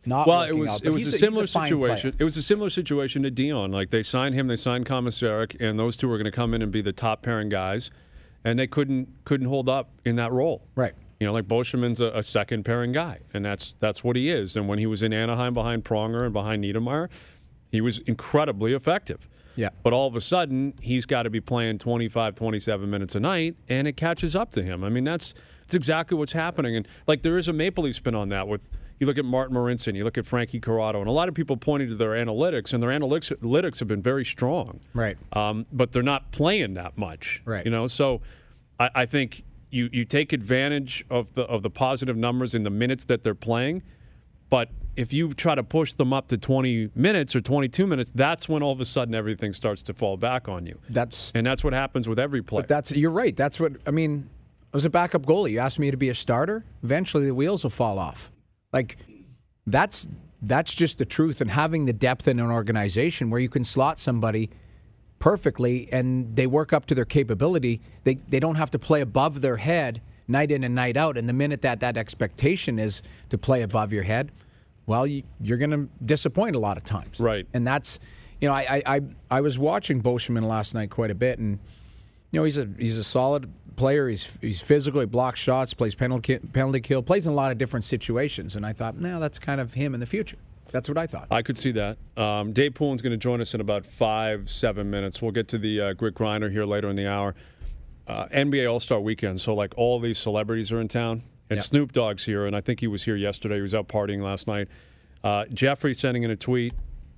not
Well, it
working
was
out.
it
But
was
he's
a similar
he's a fine
situation.
player.
It was a similar situation to Dion. Like they signed him, they signed Komisarek, and those two were going to come in and be the top pairing guys, and they couldn't couldn't hold up in that role.
Right.
You know, like Boschemann's a, a second pairing guy, and that's that's what he is. And when he was in Anaheim behind Pronger and behind Niedermeyer, he was incredibly effective.
Yeah.
But all of a sudden, he's got to be playing twenty-five, twenty-seven minutes a night, and it catches up to him. I mean, that's, that's exactly what's happening. And, like, there is a Maple Leaf spin on that with you look at Martin Marincin, you look at Frankie Corrado, and a lot of people pointing to their analytics, and their analytics, analytics have been very strong.
Right.
Um, but they're not playing that much.
Right.
You know, so I, I think you, you take advantage of the of the positive numbers in the minutes that they're playing, but if you try to push them up to twenty minutes or twenty-two minutes, that's when all of a sudden everything starts to fall back on you.
That's
And that's what happens with every player.
But that's you're right. That's what I mean. I was a backup goalie. You asked me to be a starter. Eventually, the wheels will fall off. Like that's that's just the truth. And having the depth in an organization where you can slot somebody perfectly and they work up to their capability, they they don't have to play above their head night in and night out. And the minute that that expectation is to play above your head, well, you, you're going to disappoint a lot of times.
Right.
And that's, you know, I, I, I, I was watching Boschemann last night quite a bit, and, you know, he's a he's a solid player. He's he's physical. He blocks shots, plays penalty, penalty kill, plays in a lot of different situations. And I thought, no, that's kind of him in the future. That's what I thought.
I could see that. Um, Dave Poulin's going to join us in about five, seven minutes. We'll get to the uh, Grit Grinder here later in the hour. Uh, N B A All-Star Weekend, so like all these celebrities are in town. And
Yep.
Snoop Dogg's here, and I think he was here yesterday. He was out partying last night. Uh, Jeffrey sending in a tweet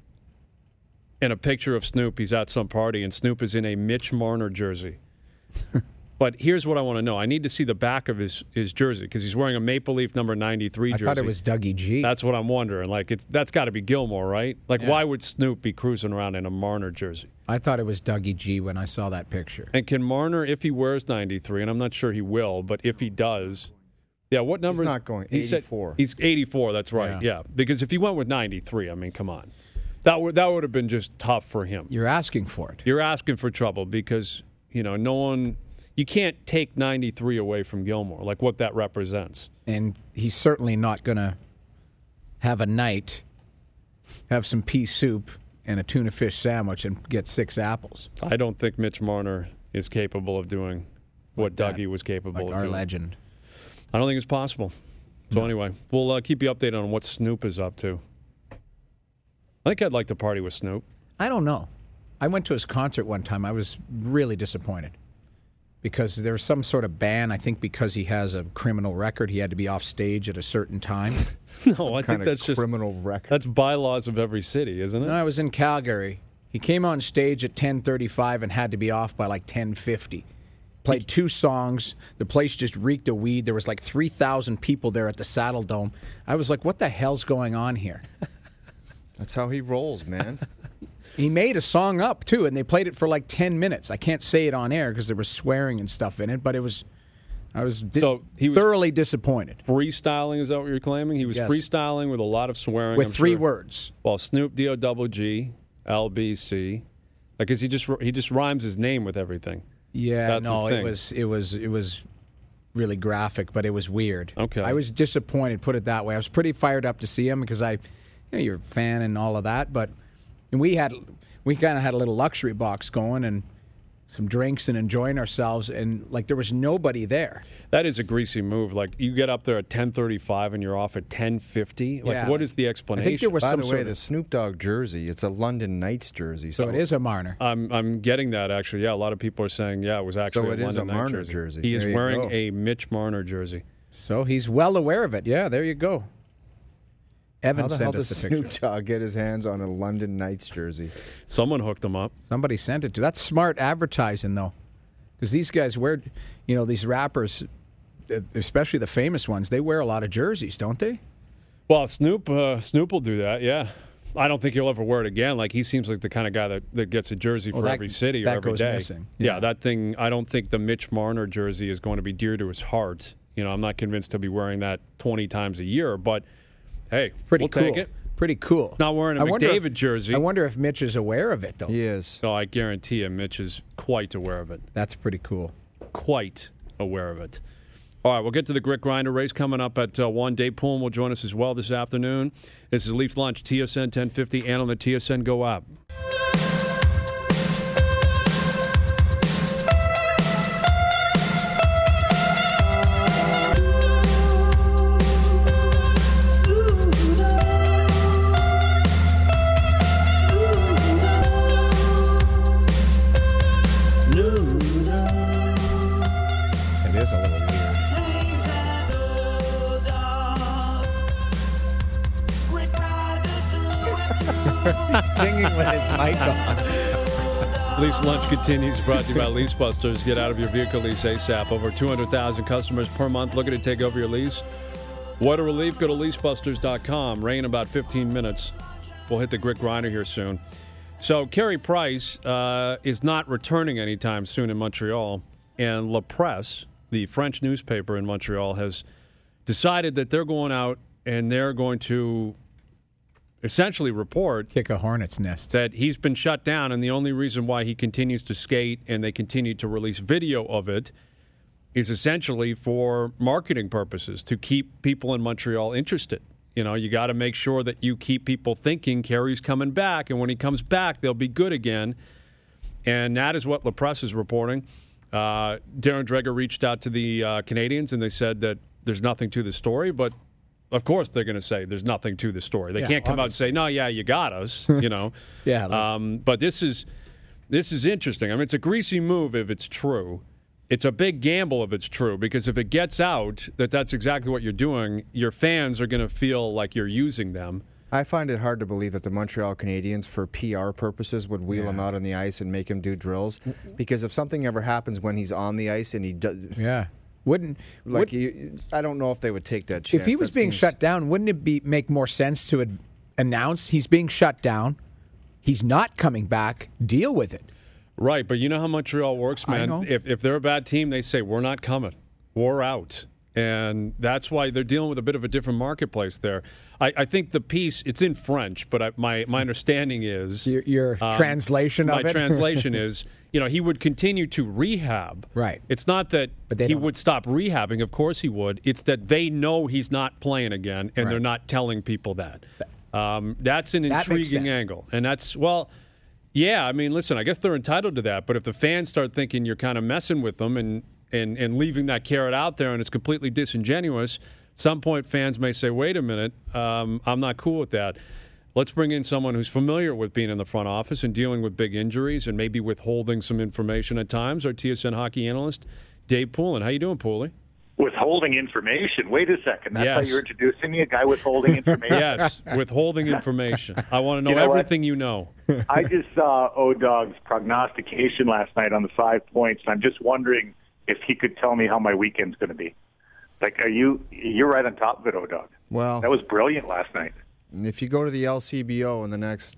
and a picture of Snoop. He's at some party, and Snoop is in a Mitch Marner jersey. But here's what I want to know. I need to see the back of his, his jersey because he's wearing a Maple Leaf number ninety-three
I
jersey.
thought it was Dougie G.
That's what I'm wondering. Like, it's that's got to be Gilmore, right? Like,
Yeah.
why would Snoop be cruising around in a Marner jersey?
I thought it was Dougie G when I saw that picture.
And can Marner, if he wears ninety-three, and I'm not sure he will, but if he does, yeah, what number
He's
is
not going.
he said-
eighty-four.
He's eighty-four. That's right. Yeah.
Yeah.
because if he went with ninety-three, I mean, come on, that would that would have been just tough for him.
You're asking for it.
You're asking for trouble because you know no one. You can't take ninety-three away from Gilmore, like what that represents.
And he's certainly not going to have a night, have some pea soup and a tuna fish sandwich and get six apples.
I don't think Mitch Marner is capable of doing what
that.
Dougie was capable
Like
of
our
doing.
legend.
I don't think it's possible. So anyway, we'll uh, keep you updated on what Snoop is up to. I think I'd like to party with Snoop.
I don't know. I went to his concert one time. I was really disappointed because there was some sort of ban. I think because he has a criminal record, he had to be off stage at a certain time.
No, I
kind
think
of
that's just
criminal record.
that's bylaws of every city, isn't it?
No, I was in Calgary. He came on stage at ten thirty-five and had to be off by like ten fifty. Played two songs. The place just reeked of weed. There was like three thousand people there at the Saddle Dome. I was like, what the hell's going on here?
That's how he rolls, man.
He made a song up, too, and they played it for like ten minutes. I can't say it on air because there was swearing and stuff in it, but it was, I was, di-
So he was-
thoroughly disappointed.
Freestyling, is that what you're claiming? He was
Yes.
freestyling with a lot of swearing.
With
I'm
three
sure.
words.
Well, Snoop D O double G L B C, like, cause he just he just rhymes his name with everything.
Yeah,
That's
no,
his thing.
it was, it was, it was really graphic, but it was weird.
Okay.
I was disappointed, put it that way. I was pretty fired up to see him because I, you know, you're a fan and all of that, but and we had, we kind of had a little luxury box going and some drinks and enjoying ourselves, and like there was nobody there.
That is a greasy move. Like you get up there at ten thirty-five and you're off at ten fifty. Like
Yeah.
what is the
I
explanation?
think there was
By
some
the
sort
way,
of,
the Snoop Dogg jersey, it's a London Knights jersey.
so it is a Marner.
I'm I'm getting that actually. Yeah, a lot of people are saying yeah, it was actually
So it
a
is a
London Knight
Marner
jersey.
jersey.
He is
There you
wearing
go.
a Mitch Marner jersey.
So he's well aware of it. Yeah, there you go. Evan
How the hell
sent us
does
the
Snoop
picture.
Dogg get his hands on a London Knights jersey?
Someone hooked him up.
Somebody sent it to. That's smart advertising, though, because these guys wear, you know, these rappers, uh, especially the famous ones, they wear a lot of jerseys, don't they?
Well, Snoop uh, Snoop will do that. Yeah. I don't think he'll ever wear it again. Like he seems like the kind of guy that, that gets a jersey for
Well, that-
every city or
that
every
goes
day.
missing.
Yeah.
Yeah.
that thing. I don't think the Mitch Marner jersey is going to be dear to his heart. You know, I'm not convinced he'll be wearing that twenty times a year. But hey,
Pretty
we'll
cool.
take it.
Pretty cool.
Not wearing a
I wonder
McDavid
if-
jersey.
I wonder if Mitch is aware of it, though.
He is.
So I guarantee you, Mitch is quite aware of it.
That's pretty cool.
Quite aware of it. All right, we'll get to the Grit Grinder race coming up at uh, one. Dave Poulin will join us as well this afternoon. This is Leafs Lunch, T S N ten fifty, and on the T S N Go app.
Singing with his mic on.
Leafs Lunch continues, brought to you by Lease Busters. Get out of your vehicle lease ASAP. Over two hundred thousand customers per month looking to take over your lease. What a relief. Go to lease busters dot com. Rain in about fifteen minutes. We'll hit the Grit Grinder here soon. So Carey Price uh, is not returning anytime soon in Montreal. And La Presse, the French newspaper in Montreal, has decided that they're going out and they're going to essentially report
Kick a hornet's nest.
that he's been shut down, and the only reason why he continues to skate and they continue to release video of it is essentially for marketing purposes, to keep people in Montreal interested. You know, you got to make sure that you keep people thinking Carey's coming back, and when he comes back, they'll be good again. And that is what La Presse is reporting. Uh, Darren Dreger reached out to the uh, Canadians, and they said that there's nothing to the story, but of course they're going to say there's nothing to the story. They
Yeah,
can't come
obviously.
out and say, no, yeah, you got us, you know.
Yeah, like-
Um, but this is this is interesting. I mean, it's a greasy move if it's true. It's a big gamble if it's true, because if it gets out that that's exactly what you're doing, your fans are going to feel like you're using them.
I find it hard to believe that the Montreal Canadiens, for P R purposes, would wheel him out on the ice and make him do drills. Because if something ever happens when he's on the ice and he does,
Yeah. Wouldn't
like,
would,
you, I don't know if they would take that chance.
if he was
That
being
seems-
shut down, wouldn't it be make more sense to ad- announce he's being shut down, he's not coming back, deal with it?
Right, but you know how Montreal works,
I
man.
know.
If if they're a bad team, they say we're not coming, we're out, and that's why they're dealing with a bit of a different marketplace there. I, I think the piece, it's in French, but I, my my understanding is
Your, your
um,
translation
my
of it.
translation is, you know, he would continue to rehab.
Right.
It's not that
But they
he
don't-
would stop rehabbing. Of course he would. It's that they know he's not playing again, and
Right.
they're not telling people that. Um, that's an
That makes
intriguing
sense.
angle, and that's well. Yeah, I mean, listen, I guess they're entitled to that, but if the fans start thinking you're kind of messing with them and, and, and leaving that carrot out there and it's completely disingenuous, at some point fans may say, wait a minute, um, I'm not cool with that. Let's bring in someone who's familiar with being in the front office and dealing with big injuries and maybe withholding some information at times. Our T S N hockey analyst, Dave Poulin. How you doing, Paulie?
Withholding information. Wait a second. That's
Yes.
how you're introducing me, a guy withholding information?
Yes, withholding information. I want to know
You know what?
everything you know.
I just saw O-Dog's prognostication last night on the five points, and I'm just wondering if he could tell me how my weekend's going to be. Like, are you, you're right on top of it, O-Dog.
Well,
That was brilliant last night.
if you go to the L C B O in the next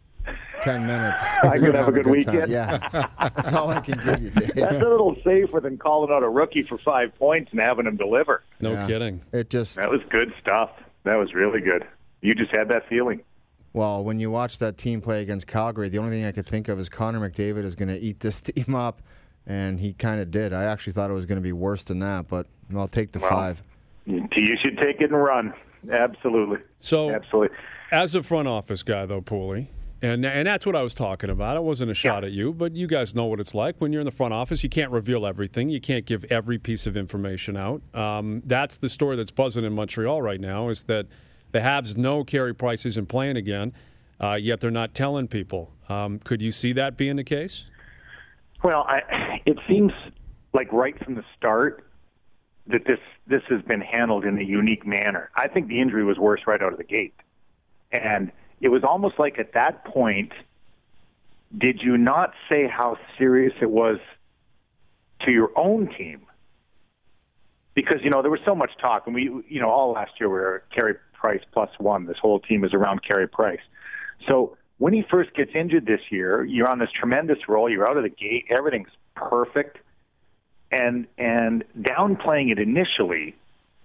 ten minutes,
I
you're
could have a good
time.
weekend.
Yeah, that's all I can give you, Dave.
That's a little safer than calling out a rookie for five points and having him deliver.
No
Yeah.
kidding.
It just
That was good stuff. That was really good. You just had that feeling.
well, when you watch that team play against Calgary, the only thing I could think of is Connor McDavid is going to eat this team up, and he kind of did. I actually thought it was going to be worse than that, but I'll take the
Well,
five.
You should take it and run. Absolutely.
So,
Absolutely.
as a front office guy, though, Pooley, and and that's what I was talking about. It wasn't a shot
Yeah.
at you, but you guys know what it's like when you're in the front office. You can't reveal everything. You can't give every piece of information out. Um, that's the story that's buzzing in Montreal right now. Is that the Habs know Carey Price isn't playing again, uh, yet they're not telling people. Um, could you see that being the case?
Well, I, it seems like right from the start that this this has been handled in a unique manner. I think the injury was worse right out of the gate. And it was almost like at that point, did you not say how serious it was to your own team? Because, you know, there was so much talk, and we, you know, all last year we were Carey Price plus one. This whole team is around Carey Price. So when he first gets injured this year, you're on this tremendous roll. You're out of the gate. Everything's perfect. And and downplaying it initially,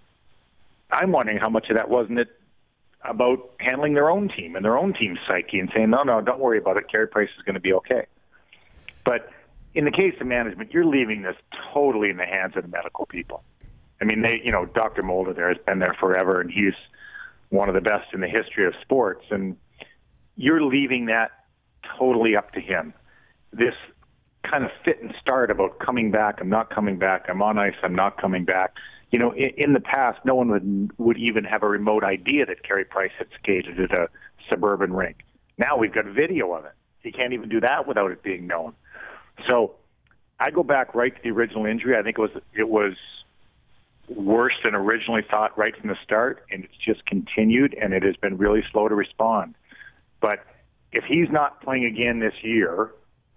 I'm wondering how much of that wasn't it about handling their own team and their own team's psyche and saying, no, no, don't worry about it. Carey Price is going to be okay. But in the case of management, you're leaving this totally in the hands of the medical people. I mean, they, you know, Doctor Mulder there has been there forever, and he's one of the best in the history of sports. And you're leaving that totally up to him. This kind of fit and start about coming back, I'm not coming back, I'm on ice, I'm not coming back. You know, in, in the past, no one would would even have a remote idea that Carey Price had skated at a suburban rink. Now we've got video of it. He can't even do that without it being known. So I go back right to the original injury. I think it was it was worse than originally thought right from the start, and it's just continued, and it has been really slow to respond. But if he's not playing again this year,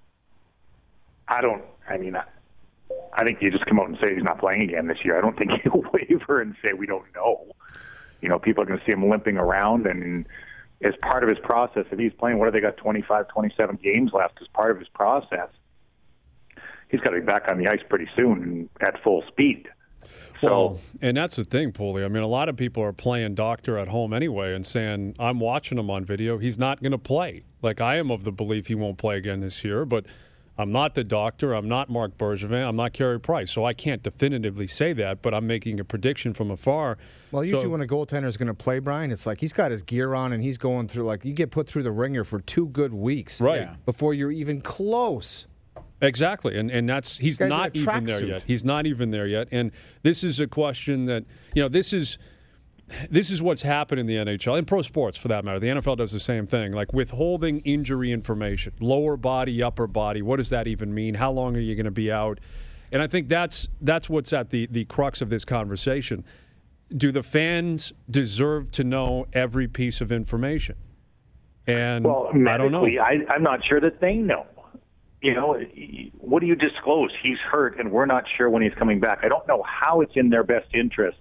I don't, I mean, I, I think you just come out and say he's not playing again this year. I don't think he'll waver and say we don't know. You know, people are going to see him limping around, and as part of his process, if he's playing, what have they got, twenty-five, twenty-seven games left as part of his process, he's got to be back on the ice pretty soon and at full speed. So,
well, and that's the thing, Paulie. I mean, a lot of people are playing doctor at home anyway and saying, I'm watching him on video. He's not going to play. Like, I am of the belief he won't play again this year, but I'm not the doctor. I'm not Marc Bergevin. I'm not Carey Price. So I can't definitively say that, but I'm making a prediction from afar.
Well, usually
so,
when a goaltender is going to play, Brian, it's like he's got his gear on and he's going through, like, you get put through the ringer for two good weeks.
Right. Yeah.
Before you're even close.
Exactly, and and that's he's not even there yet. He's not even there yet, and this is a question that you know this is this is what's happened in the N H L, in pro sports for that matter. The N F L does the same thing, like withholding injury information, lower body, upper body. What does that even mean? How long are you going to be out? And I think that's that's what's at the the crux of this conversation. Do the fans deserve to know every piece of information? And
well,
I don't know.
I, I'm not sure that they know. You know, what do you disclose? He's hurt, and we're not sure when he's coming back. I don't know how it's in their best interest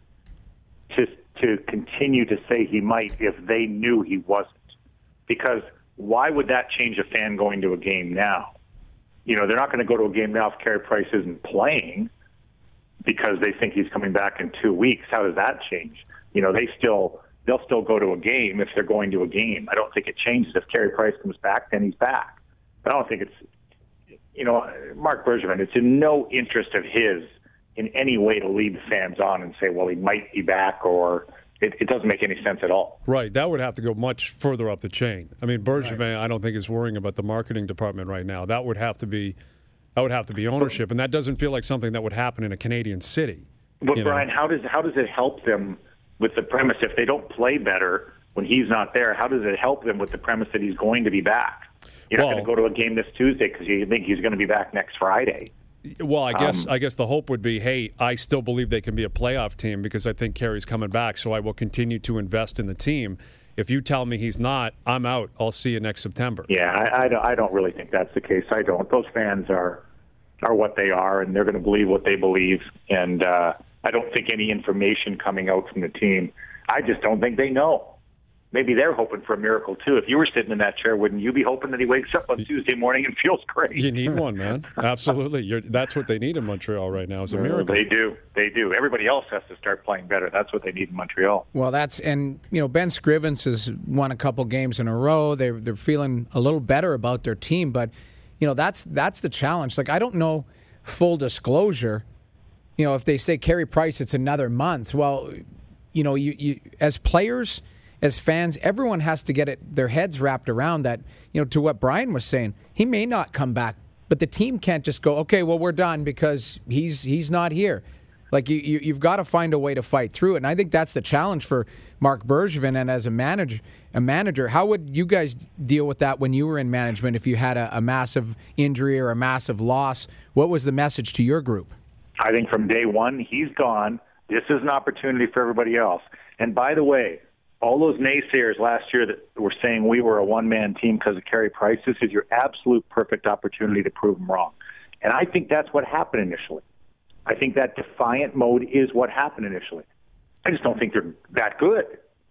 to to continue to say he might if they knew he wasn't. Because why would that change a fan going to a game now? You know, they're not going to go to a game now if Carey Price isn't playing because they think he's coming back in two weeks. How does that change? You know, they still they'll still go to a game if they're going to a game. I don't think it changes. If Carey Price comes back, then he's back. I don't think it's, you know, Marc Bergevin, it's in no interest of his in any way to lead the fans on and say, well, he might be back, or it, it doesn't make any sense at all.
Right. That would have to go much further up the chain. I mean, Bergevin, right. I don't think is worrying about the marketing department right now. That would have to be that would have to be ownership, and that doesn't feel like something that would happen in a Canadian city.
But, Brian, know? how does how does it help them with the premise if they don't play better when he's not there? How does it help them with the premise that he's going to be back? You're not well, going to go to a game this Tuesday because you think he's going to be back next Friday.
Well, I guess
um,
I guess the hope would be, hey, I still believe they can be a playoff team because I think Carey's coming back, so I will continue to invest in the team. If you tell me he's not, I'm out. I'll see you next September.
Yeah, I, I, don't, I don't really think that's the case. I don't. Those fans are are what they are, and they're going to believe what they believe. And uh, I don't think any information coming out from the team, I just don't think they know. Maybe they're hoping for a miracle, too. If you were sitting in that chair, wouldn't you be hoping that he wakes up on Tuesday morning and feels great?
You need one, man. Absolutely. You're, that's what they need in Montreal right now is a miracle.
They do. They do. Everybody else has to start playing better. That's what they need in Montreal.
Well, that's, and, you know, Ben Scrivens has won a couple games in a row. They're, they're feeling a little better about their team, but, you know, that's that's the challenge. Like, I don't know, full disclosure, you know, if they say Carey Price, it's another month. Well, you know, you, you as players, as fans, everyone has to get it, their heads wrapped around that, you know, to what Brian was saying. He may not come back, but the team can't just go, okay, well, we're done because he's he's not here. Like, you, you, you've got to find a way to fight through it. And I think that's the challenge for Marc Bergevin. And as a manager, a manager, how would you guys deal with that when you were in management if you had a, a massive injury or a massive loss? What was the message to your group?
I think from day one, he's gone. This is an opportunity for everybody else. And by the way, all those naysayers last year that were saying we were a one-man team because of Carey Price, this is your absolute perfect opportunity to prove them wrong. And I think that's what happened initially. I think that defiant mode is what happened initially. I just don't think they're that good.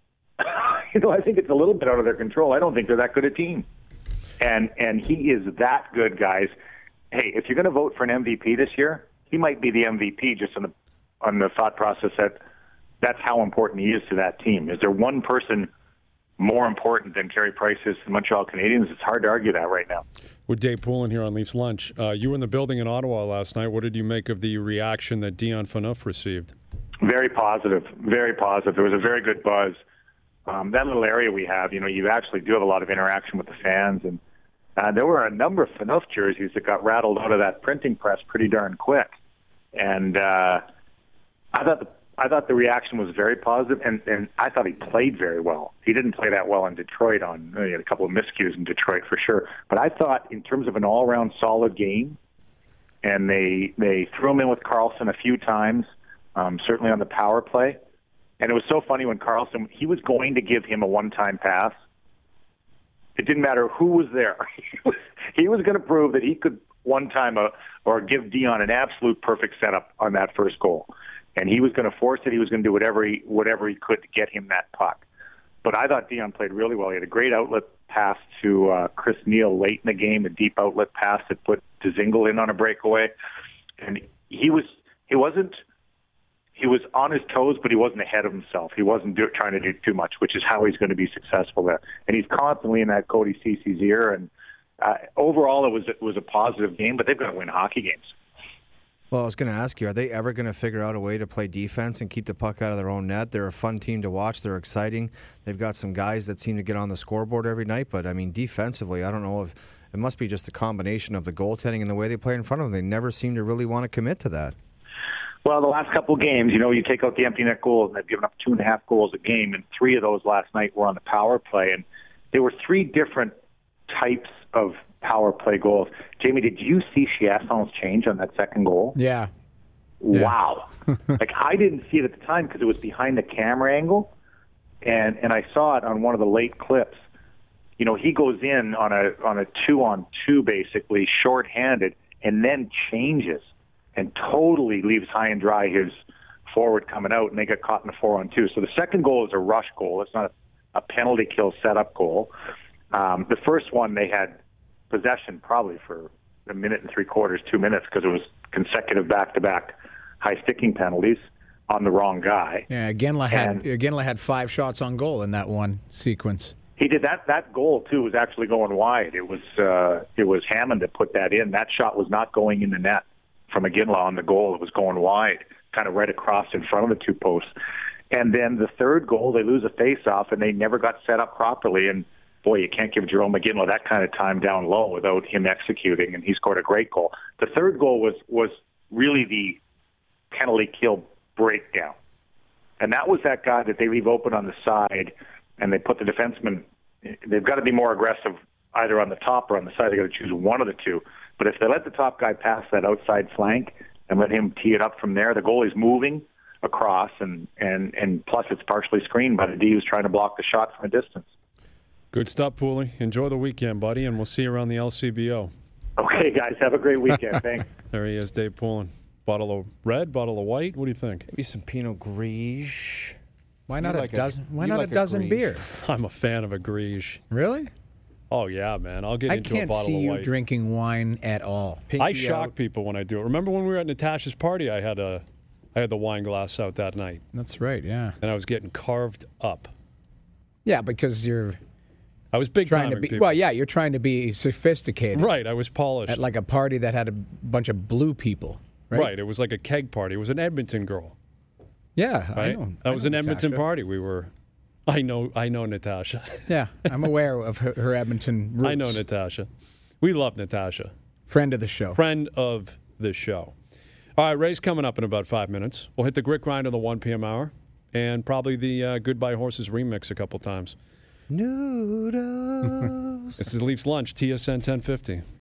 you know, I think it's a little bit out of their control. I don't think they're that good a team. And and he is that good, guys. Hey, if you're going to vote for an M V P this year, he might be the M V P just on the on the thought process that that's how important he is to that team. Is there one person more important than Carey Price is to the Montreal Canadiens. It's hard to argue that right now.
With Dave Poulin here on Leafs Lunch. Uh, you were in the building in Ottawa last night. What did you make of the reaction that Dion Phaneuf received?
Very positive, very positive. There was a very good buzz. Um, that little area we have, you know, you actually do have a lot of interaction with the fans, and uh, there were a number of Phaneuf jerseys that got rattled out of that printing press pretty darn quick. And uh, I thought the I thought the reaction was very positive, and, and I thought he played very well. He didn't play that well in Detroit. On he had a couple of miscues in Detroit for sure, but I thought in terms of an all-around solid game, and they they threw him in with Carlson a few times, um, certainly on the power play. And it was so funny when Carlson, he was going to give him a one-time pass. It didn't matter who was there. he was, he was going to prove that he could one-time a, or give Dion an absolute perfect setup on that first goal. And he was going to force it. He was going to do whatever he, whatever he could to get him that puck. But I thought Dion played really well. He had a great outlet pass to uh, Chris Neal late in the game, a deep outlet pass that put Dzingel in on a breakaway. And he was he wasn't he was on his toes, but he wasn't ahead of himself. He wasn't do, trying to do too much, which is how he's going to be successful there. And he's constantly in that Cody Cece's ear. And uh, overall, it was it was a positive game. But they've got to win hockey games.
Well, I was going to ask you, are they ever going to figure out a way to play defense and keep the puck out of their own net? They're a fun team to watch. They're exciting. They've got some guys that seem to get on the scoreboard every night. But, I mean, defensively, I don't know if it must be just a combination of the goaltending and the way they play in front of them. They never seem to really want to commit to that.
Well, the last couple of games, you know, you take out the empty net goals, and they've given up two and a half goals a game, and three of those last night were on the power play. And there were three different types of power play goals. Jamie, did you see Chiasson's change on that second goal?
Yeah.
Wow. Like, I didn't see it at the time because it was behind the camera angle, and and I saw it on one of the late clips. You know, he goes in on a on a two-on-two, basically, shorthanded, and then changes and totally leaves high and dry his forward coming out, and they get caught in a four-on-two. So the second goal is a rush goal. It's not a, a penalty kill setup goal. Um, the first one, they had possession probably for a minute and three quarters, two minutes, because it was consecutive back-to-back high-sticking penalties on the wrong guy.
Yeah, Ginla had
And-
Ginla had five shots on goal in that one sequence.
He did that. That goal too was actually going wide. It was uh, it was Hammond that put that in. That shot was not going in the net from Ginla on the goal. It was going wide, kind of right across in front of the two posts. And then the third goal, they lose a face-off, and they never got set up properly. And boy, you can't give Jerome McGinley that kind of time down low without him executing, and he scored a great goal. The third goal was was really the penalty kill breakdown. And that was that guy that they leave open on the side, and they put the defenseman, they've got to be more aggressive either on the top or on the side. They've got to choose one of the two. But if they let the top guy pass that outside flank and let him tee it up from there, the goalie's moving across, and, and, and plus it's partially screened by the D who's trying to block the shot from a distance.
Good stuff, Pooley. Enjoy the weekend, buddy, and we'll see you around the L C B O.
Okay, guys, have a great weekend. Thanks.
There he is, Dave Poulin. Bottle of red, bottle of white. What do you think?
Maybe some Pinot Gris.
Why not
You
a
like a-
dozen? Why
you
not
like
a
a
dozen
Grige.
beer?
I'm a fan of a Grige.
Really?
Oh, yeah, man. I'll get
I
into a
can't
bottle
see
of
you
white.
drinking wine at all.
I
Pinky
shock
out.
people when I do it. Remember when we were at Natasha's party, I had a I had the wine glass out that night,
That's right. Yeah.
and I was getting carved up.
Yeah, because you're
I was big
trying to
timing
be.
people.
Well, yeah, you're trying to be sophisticated.
Right, I was polished.
At like a party that had a bunch of blue people. Right.
Right, it was like a keg party. It was an Edmonton girl.
Yeah, I
Right,
know.
that
I
was
know
an Edmonton
Natasha.
party. We were. I know. I know Natasha.
Yeah, I'm aware of her, her Edmonton roots.
I know Natasha. We love Natasha.
Friend of the show.
Friend of the show. All right, Ray's coming up in about five minutes. We'll hit the Grit Grind on the one p.m. hour, and probably the uh, Goodbye Horses remix a couple times.
Noodles.
This is Leafs Lunch, T S N ten fifty.